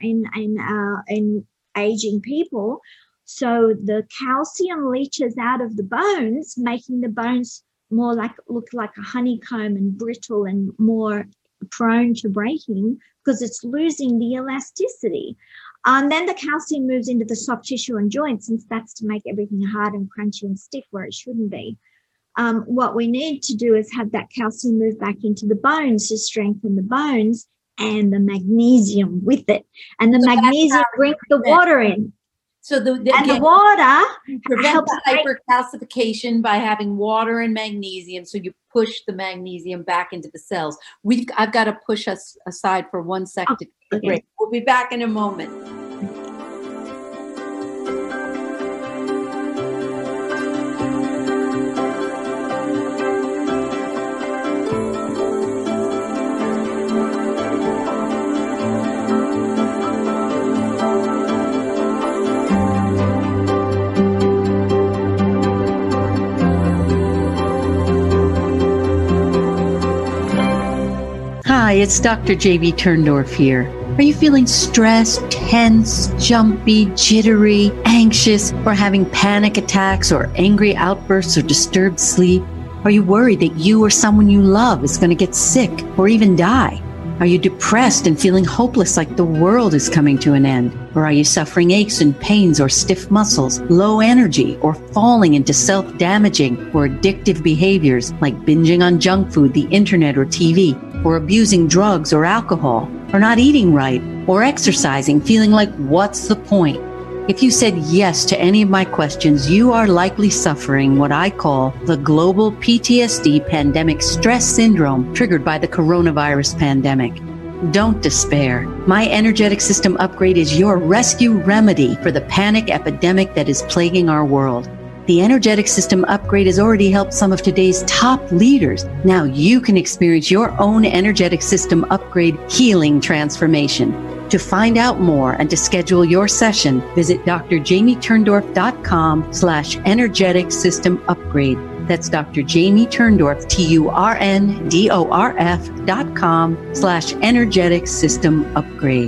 S3: in aging people. So the calcium leaches out of the bones, making the bones look like a honeycomb and brittle and more prone to breaking because it's losing the elasticity. And then the calcium moves into the soft tissue and joints and starts to make everything hard and crunchy and stiff where it shouldn't be. What we need to do is have that calcium move back into the bones to strengthen the bones and the magnesium with it. And the magnesium brings the water in.
S2: So the
S3: water
S2: prevents hypercalcification by having water and magnesium. So you push the magnesium back into the cells. I've got to push us aside for 1 second to take a break. We'll be back in a moment. Hi, it's Dr. Jamie Turndorf here. Are you feeling stressed, tense, jumpy, jittery, anxious, or having panic attacks or angry outbursts or disturbed sleep? Are you worried that you or someone you love is going to get sick or even die? Are you depressed and feeling hopeless like the world is coming to an end? Or are you suffering aches and pains or stiff muscles, low energy, or falling into self-damaging or addictive behaviors like binging on junk food, the internet, or TV, or abusing drugs or alcohol, or not eating right, or exercising, feeling like what's the point? If you said yes to any of my questions, you are likely suffering what I call the global PTSD pandemic stress syndrome triggered by the coronavirus pandemic. Don't despair. My energetic system upgrade is your rescue remedy for the panic epidemic that is plaguing our world. The energetic system upgrade has already helped some of today's top leaders. Now you can experience your own energetic system upgrade healing transformation. To find out more and to schedule your session, visit drjamieturndorf.com/energetic system upgrade. That's Dr. Jamie Turndorf, TURNDORF.com/energetic system upgrade.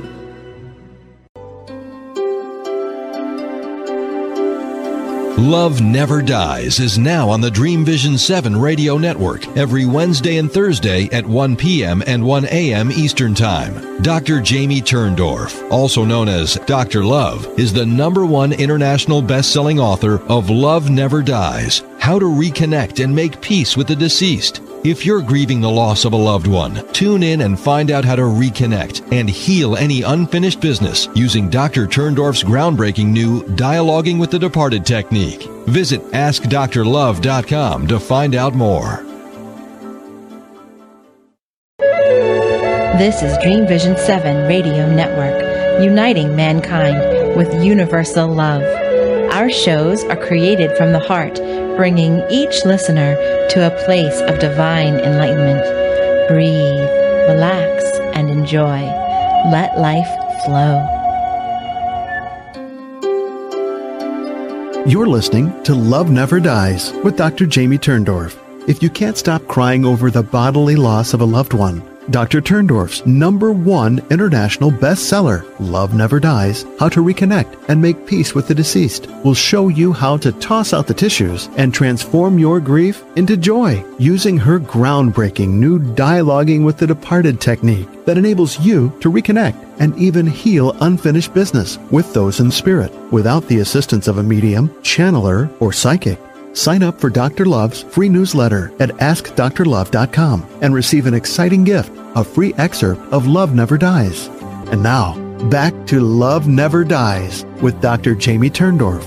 S4: Love Never Dies is now on the Dream Vision 7 radio network every Wednesday and Thursday at 1 p.m. and 1 a.m. Eastern Time. Dr. Jamie Turndorf, also known as Dr. Love, is the #1 international best-selling author of Love Never Dies, How to Reconnect and Make Peace with the Deceased. If you're grieving the loss of a loved one, tune in and find out how to reconnect and heal any unfinished business using Dr. Turndorf's groundbreaking new Dialoguing with the Departed technique. Visit AskDrLove.com to find out more.
S5: This is Dream Vision 7 Radio Network, uniting mankind with universal love. Our shows are created from the heart, bringing each listener to a place of divine enlightenment. Breathe, relax, and enjoy. Let life flow.
S6: You're listening to Love Never Dies with Dr. Jamie Turndorf. If you can't stop crying over the bodily loss of a loved one, Dr. Turndorf's #1 international bestseller, Love Never Dies, How to Reconnect and Make Peace with the Deceased, will show you how to toss out the tissues and transform your grief into joy using her groundbreaking new Dialoguing with the Departed technique that enables you to reconnect and even heal unfinished business with those in spirit without the assistance of a medium, channeler, or psychic. Sign up for Dr. Love's free newsletter at AskDrLove.com and receive an exciting gift, a free excerpt of Love Never Dies. And now, back to Love Never Dies with Dr. Jamie Turndorf.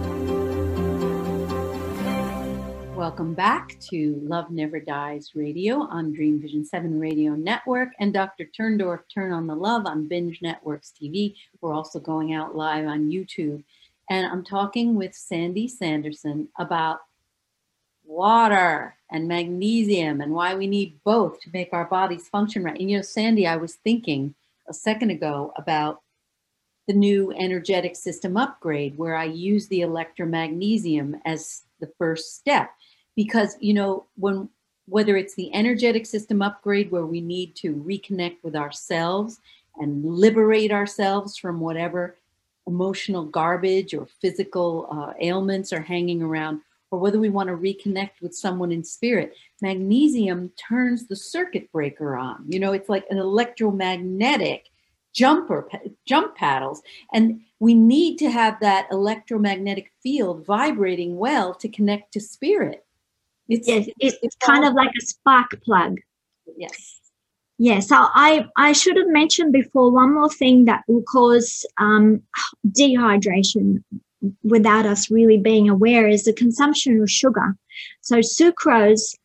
S2: Welcome back to Love Never Dies Radio on Dream Vision 7 Radio Network and Dr. Turndorf, Turn on the Love on Binge Networks TV. We're also going out live on YouTube. And I'm talking with Sandy Sanderson about water and magnesium and why we need both to make our bodies function right. And you know, Sandy, I was thinking a second ago about the new energetic system upgrade where I use the electromagnesium as the first step. Because, you know, whether it's the energetic system upgrade where we need to reconnect with ourselves and liberate ourselves from whatever emotional garbage or physical ailments are hanging around, or whether we want to reconnect with someone in spirit, magnesium turns the circuit breaker on. You know, it's like an electromagnetic jump paddles. And we need to have that electromagnetic field vibrating well to connect to spirit.
S3: It's kind of like a spark plug.
S2: Yes.
S3: Yeah, so I should have mentioned before one more thing that will cause dehydration without us really being aware is the consumption of sugar. So sucrose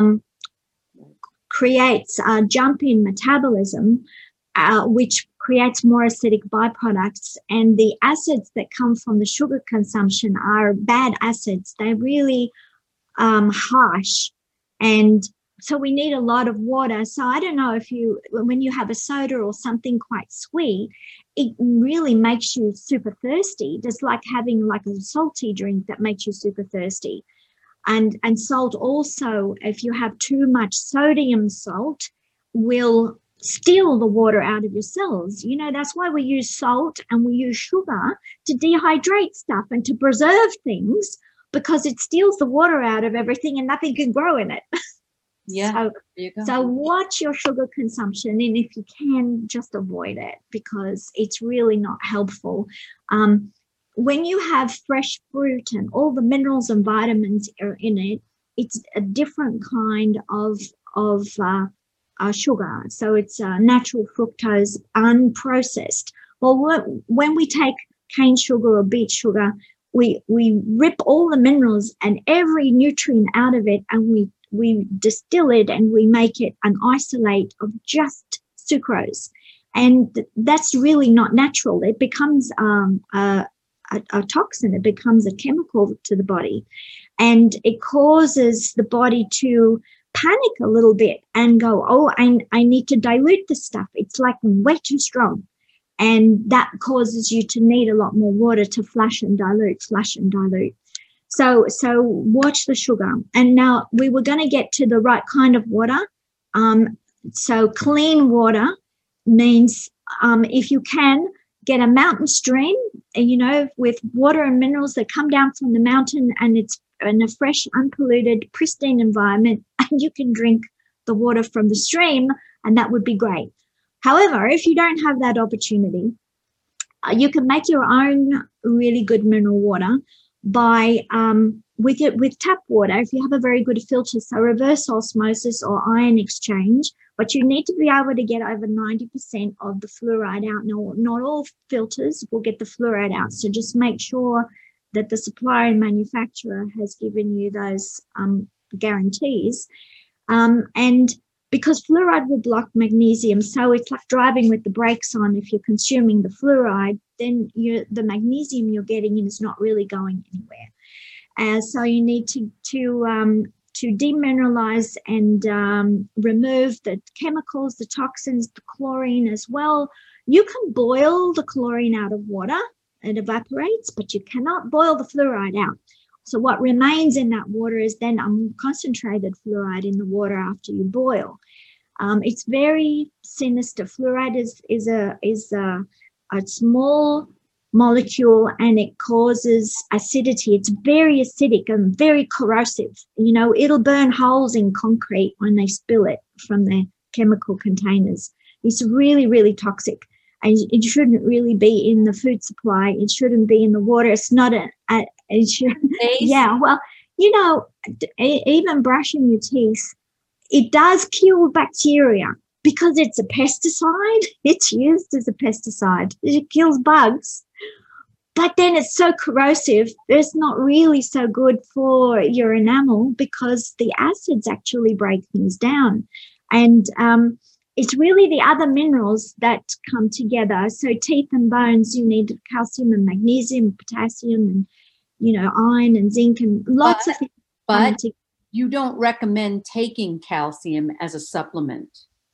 S3: creates a jump in metabolism, which creates more acidic byproducts. And the acids that come from the sugar consumption are bad acids. They're really harsh, and so we need a lot of water. So I don't know if when you have a soda or something quite sweet, it really makes you super thirsty, just like having like a salty drink that makes you super thirsty. And salt also, if you have too much sodium salt, will steal the water out of your cells. You know, that's why we use salt and we use sugar to dehydrate stuff and to preserve things, because it steals the water out of everything and nothing can grow in it.
S2: Yeah.
S3: So,
S2: there you go.
S3: so watch your sugar consumption, and if you can, just avoid it because it's really not helpful. When you have fresh fruit and all the minerals and vitamins are in it, it's a different kind of sugar. So it's natural fructose, unprocessed. Well, when we take cane sugar or beet sugar, we rip all the minerals and every nutrient out of it, and we distill it and we make it an isolate of just sucrose. And that's really not natural. It becomes a toxin. It becomes a chemical to the body. And it causes the body to panic a little bit and go, oh, I need to dilute this stuff. It's like way too strong. And that causes you to need a lot more water to flush and dilute. So watch the sugar. And now we were going to get to the right kind of water. So clean water means if you can, get a mountain stream, with water and minerals that come down from the mountain, and it's in a fresh, unpolluted, pristine environment, and you can drink the water from the stream, and that would be great. However, if you don't have that opportunity, you can make your own really good mineral water by with tap water. If you have a very good filter, so reverse osmosis or ion exchange, but you need to be able to get over 90% of the fluoride out. No, not all filters will get the fluoride out, so just make sure that the supplier and manufacturer has given you those guarantees. And because fluoride will block magnesium, so it's like driving with the brakes on. If you're consuming the fluoride, then the magnesium you're getting in is not really going anywhere. So you need to demineralize and remove the chemicals, the toxins, the chlorine as well. You can boil the chlorine out of water. It evaporates, but you cannot boil the fluoride out. So what remains in that water is then concentrated fluoride in the water after you boil. It's very sinister. Fluoride is a small molecule, and it causes acidity. It's very acidic and very corrosive. It'll burn holes in concrete when they spill it from the chemical containers. It's really, really toxic. And it shouldn't really be in the food supply. It shouldn't be in the water. It's not it should, yeah, well, even brushing your teeth, it does kill bacteria because it's a pesticide. It's used as a pesticide. It kills bugs. But then it's so corrosive, it's not really so good for your enamel because the acids actually break things down. And it's really the other minerals that come together. So teeth and bones, you need calcium and magnesium, potassium, and iron and zinc and lots of things.
S2: But you don't recommend taking calcium as a supplement.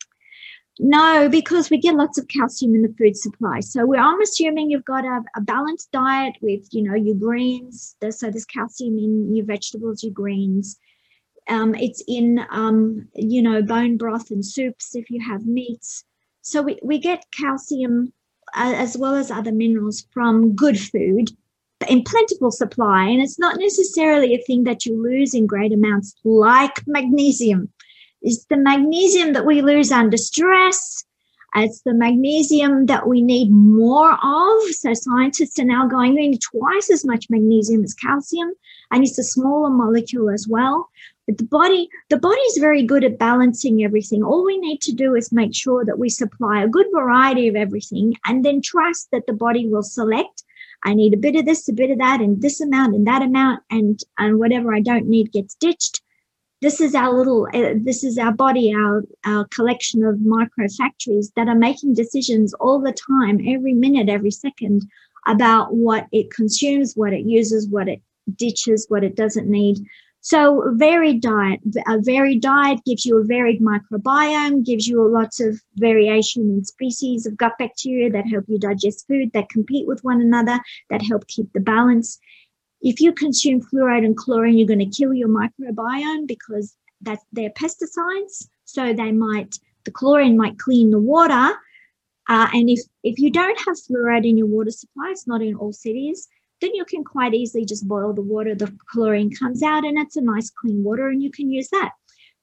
S3: No, because we get lots of calcium in the food supply. So I'm assuming you've got a balanced diet with, your greens. So there's calcium in your vegetables, your greens. It's in, bone broth and soups if you have meats. So we get calcium as well as other minerals from good food in plentiful supply. And it's not necessarily a thing that you lose in great amounts like magnesium. It's the magnesium that we lose under stress. It's the magnesium that we need more of. So scientists are now going, we need twice as much magnesium as calcium, and it's a smaller molecule as well. But the body is very good at balancing everything. All we need to do is make sure that we supply a good variety of everything, and then trust that the body will select, I need a bit of this, a bit of that, and this amount and that amount, and whatever I don't need gets ditched. This is our body, our collection of micro factories that are making decisions all the time, every minute, every second, about what it consumes, what it uses, what it ditches, what it doesn't need. So a varied diet gives you a varied microbiome, gives you lots of variation in species of gut bacteria that help you digest food, that compete with one another, that help keep the balance. If you consume fluoride and chlorine, you're going to kill your microbiome because they're pesticides. So the chlorine might clean the water. And if you don't have fluoride in your water supply, it's not in all cities, then you can quite easily just boil the water. The chlorine comes out and it's a nice clean water and you can use that.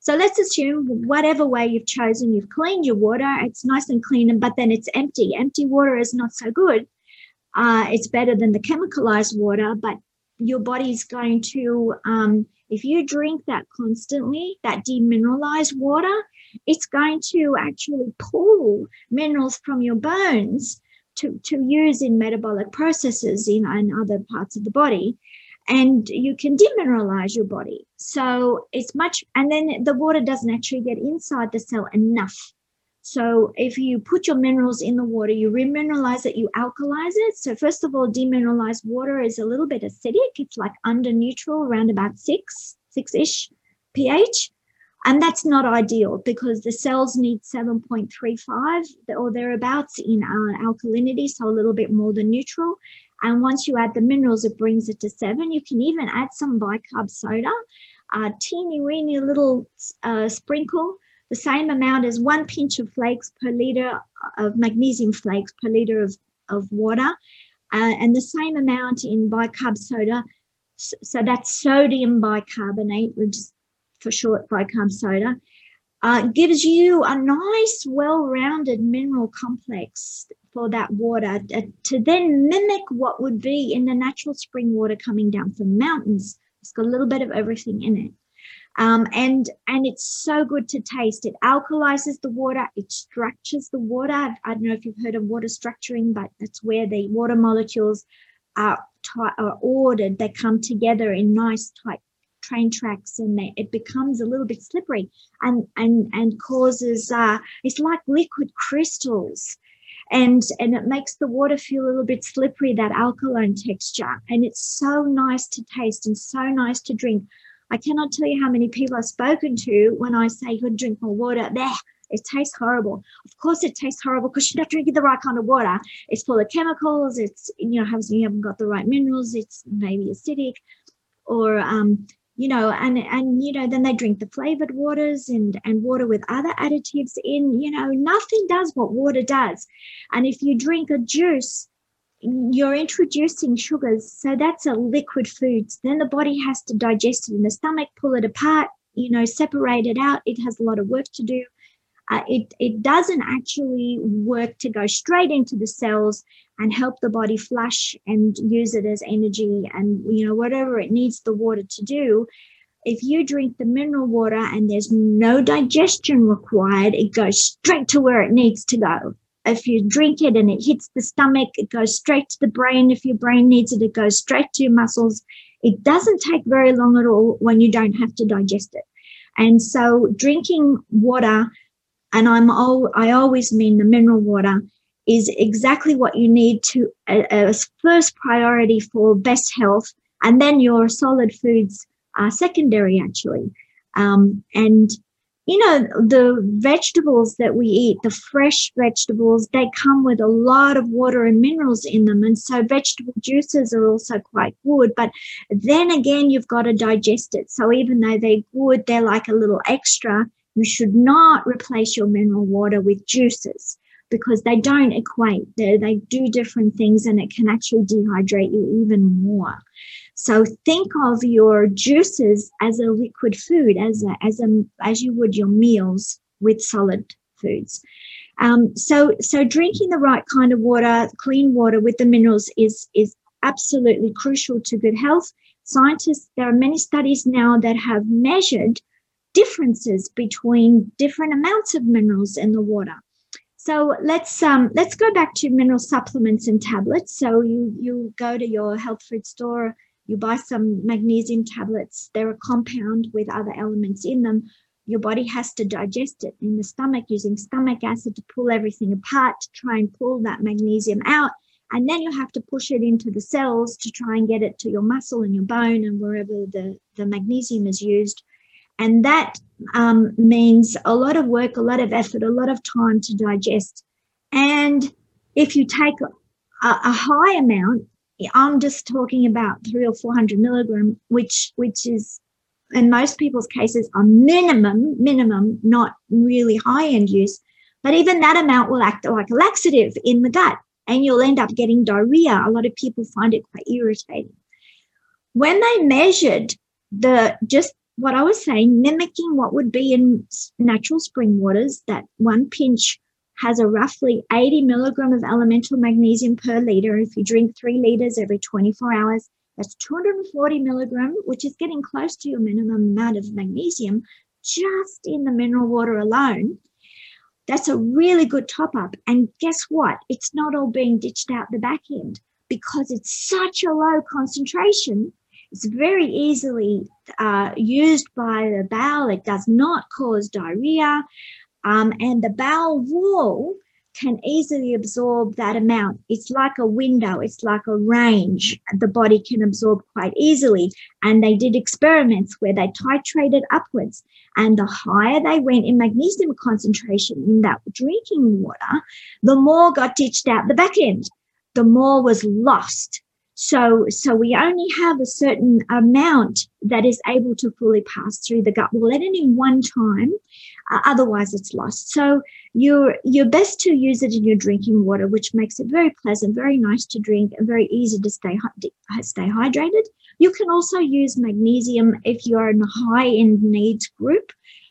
S3: So let's assume whatever way you've chosen, you've cleaned your water, it's nice and clean, but then it's empty. Empty water is not so good. It's better than the chemicalized water, but your body's going to, if you drink that constantly, that demineralized water, it's going to actually pull minerals from your bones to use in metabolic processes in other parts of the body. And you can demineralize your body. So it's much, and then the water doesn't actually get inside the cell enough. So if you put your minerals in the water, you remineralize it, you alkalize it. So first of all, demineralized water is a little bit acidic. It's like under neutral, around about six-ish pH. And that's not ideal because the cells need 7.35 or thereabouts in alkalinity, so a little bit more than neutral. And once you add the minerals, it brings it to 7. You can even add some bicarb soda, a teeny weeny little sprinkle, the same amount as 1 pinch of flakes per liter of magnesium flakes per liter of water, and the same amount in bicarb soda. So that's sodium bicarbonate, which is for short bicarb soda, gives you a nice, well-rounded mineral complex for that water to then mimic what would be in the natural spring water coming down from mountains. It's got a little bit of everything in it. And it's so good to taste. It alkalizes the water. It structures the water. I don't know if you've heard of water structuring, but that's where the water molecules are ordered. They come together in nice tight train tracks, and it becomes a little bit slippery and causes it's like liquid crystals, and it makes the water feel a little bit slippery, that alkaline texture, and it's so nice to taste and so nice to drink. I cannot tell you how many people I've spoken to when I say, "Good, drink more water." It tastes horrible. Of course it tastes horrible because you're not drinking the right kind of water. It's full of chemicals. It's, you haven't got the right minerals. It's maybe acidic, or then they drink the flavored waters and water with other additives in. Nothing does what water does. And if you drink a juice, you're introducing sugars. So that's a liquid food. Then the body has to digest it in the stomach, pull it apart, separate it out. It has a lot of work to do. It doesn't actually work to go straight into the cells and help the body flush and use it as energy and, whatever it needs the water to do. If you drink the mineral water and there's no digestion required, it goes straight to where it needs to go. If you drink it and it hits the stomach, it goes straight to the brain. If your brain needs it, it goes straight to your muscles. It doesn't take very long at all when you don't have to digest it. And so drinking water, and I always mean the mineral water, is exactly what you need to as first priority for best health, and then your solid foods are secondary, actually. The vegetables that we eat, the fresh vegetables, they come with a lot of water and minerals in them, and so vegetable juices are also quite good. But then again, you've got to digest it. So even though they're good, they're like a little extra. You should not replace your mineral water with juices because they don't equate. They do different things, and it can actually dehydrate you even more. So think of your juices as a liquid food, as you would your meals with solid foods. So drinking the right kind of water, clean water with the minerals, is absolutely crucial to good health. There are many studies now that have measured differences between different amounts of minerals in the water. So let's go back to mineral supplements and tablets. So you go to your health food store, you buy some magnesium tablets. They're a compound with other elements in them. Your body has to digest it in the stomach using stomach acid to pull everything apart, to try and pull that magnesium out. And then you have to push it into the cells to try and get it to your muscle and your bone and wherever the magnesium is used. And that means a lot of work, a lot of effort, a lot of time to digest. And if you take a high amount, I'm just talking about 300 or 400 milligram, which is in most people's cases a minimum, not really high-end use. But even that amount will act like a laxative in the gut, and you'll end up getting diarrhea. A lot of people find it quite irritating. When they measured just what I was saying, mimicking what would be in natural spring waters, that one pinch has a roughly 80 milligram of elemental magnesium per liter. If you drink 3 liters every 24 hours, that's 240 milligram, which is getting close to your minimum amount of magnesium just in the mineral water alone. That's a really good top up. And guess what? It's not all being ditched out the back end because it's such a low concentration. It's very easily used by the bowel. It does not cause diarrhea. And the bowel wall can easily absorb that amount. It's like a window. It's like a range. The body can absorb quite easily. And they did experiments where they titrated upwards. And the higher they went in magnesium concentration in that drinking water, the more got ditched out the back end. The more was lost. So we only have a certain amount that is able to fully pass through the gut wall at any one time. Otherwise, it's lost. So you're best to use it in your drinking water, which makes it very pleasant, very nice to drink, and very easy to stay hydrated. You can also use magnesium if you're in a high-end needs group.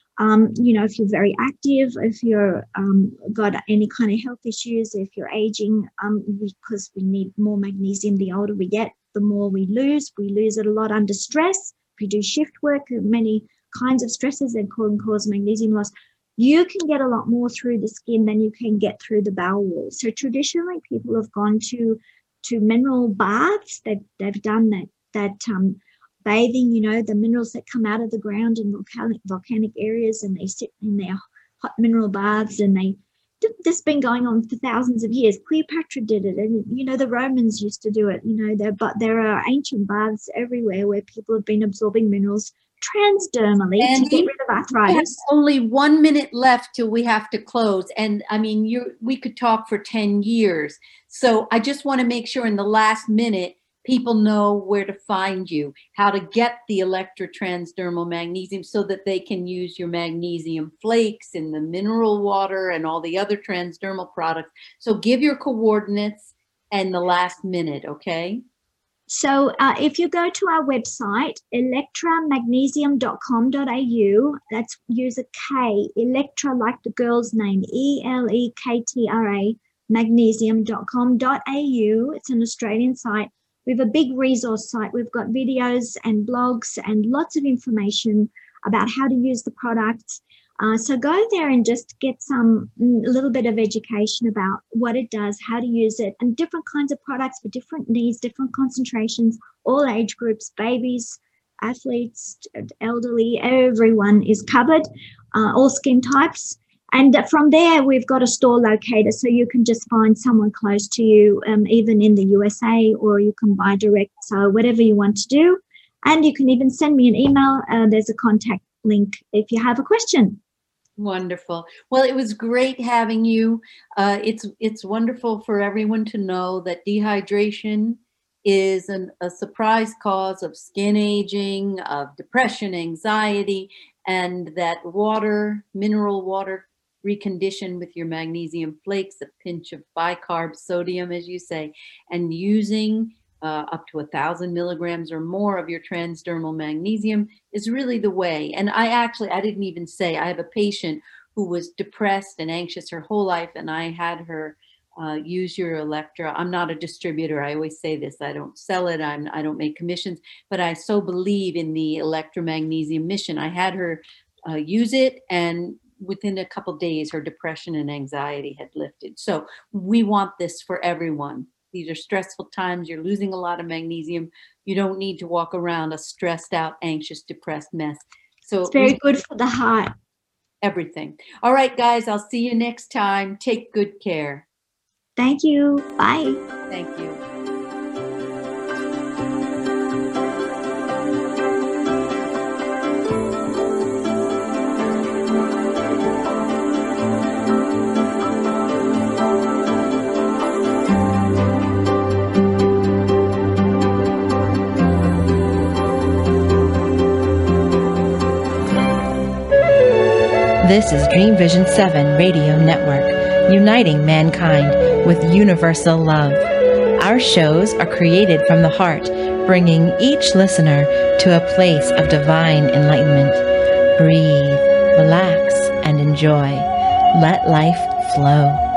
S3: If you're very active, if you're got any kind of health issues, if you're aging, because we need more magnesium the older we get, the more we lose. We lose it a lot under stress. If you do shift work, many kinds of stresses that can cause magnesium loss. You can get a lot more through the skin than you can get through the bowel wall. So traditionally, people have gone to mineral baths. They've done that bathing, the minerals that come out of the ground in volcanic areas, and they sit in their hot mineral baths, and this has been going on for thousands of years. Cleopatra did it, and the Romans used to do it. But there are ancient baths everywhere where people have been absorbing minerals transdermally to get rid of arthritis.
S2: We have only 1 minute left till we have to close, and I mean, we could talk for 10 years. So I just want to make sure in the last minute people know where to find you, how to get the Electra Transdermal Magnesium so that they can use your magnesium flakes in the mineral water and all the other transdermal products. So give your coordinates and the last minute, okay?
S3: So if you go to our website, electramagnesium.com.au, that's use a K, Electra like the girl's name, ELEKTRA, magnesium.com.au. It's an Australian site. We have a big resource site. We've got videos and blogs and lots of information about how to use the products. So go there and just get a little bit of education about what it does, how to use it, and different kinds of products for different needs, different concentrations, all age groups, babies, athletes, elderly, everyone is covered, all skin types. And from there, we've got a store locator, so you can just find someone close to you, even in the USA, or you can buy direct, so whatever you want to do. And you can even send me an email. There's a contact link if you have a question.
S2: Wonderful. Well, it was great having you. It's wonderful for everyone to know that dehydration is a surprise cause of skin aging, of depression, anxiety, and that mineral water, reconditioned with your magnesium flakes, a pinch of bicarb sodium, as you say, and using up to 1,000 milligrams or more of your transdermal magnesium is really the way. And I didn't even say, I have a patient who was depressed and anxious her whole life, and I had her use your Electra. I'm not a distributor. I always say this. I don't sell it. I don't make commissions, but I so believe in the Electra Magnesium mission. I had her use it, and within a couple of days, her depression and anxiety had lifted. So we want this for everyone. These are stressful times. You're losing a lot of magnesium. You don't need to walk around a stressed out, anxious, depressed mess. So
S3: it's very good for the heart.
S2: Everything. All right, guys, I'll see you next time. Take good care.
S3: Thank you. Bye.
S2: Thank you.
S5: This is Dream Vision 7 Radio Network, uniting mankind with universal love. Our shows are created from the heart, bringing each listener to a place of divine enlightenment. Breathe, relax, and enjoy. Let life flow.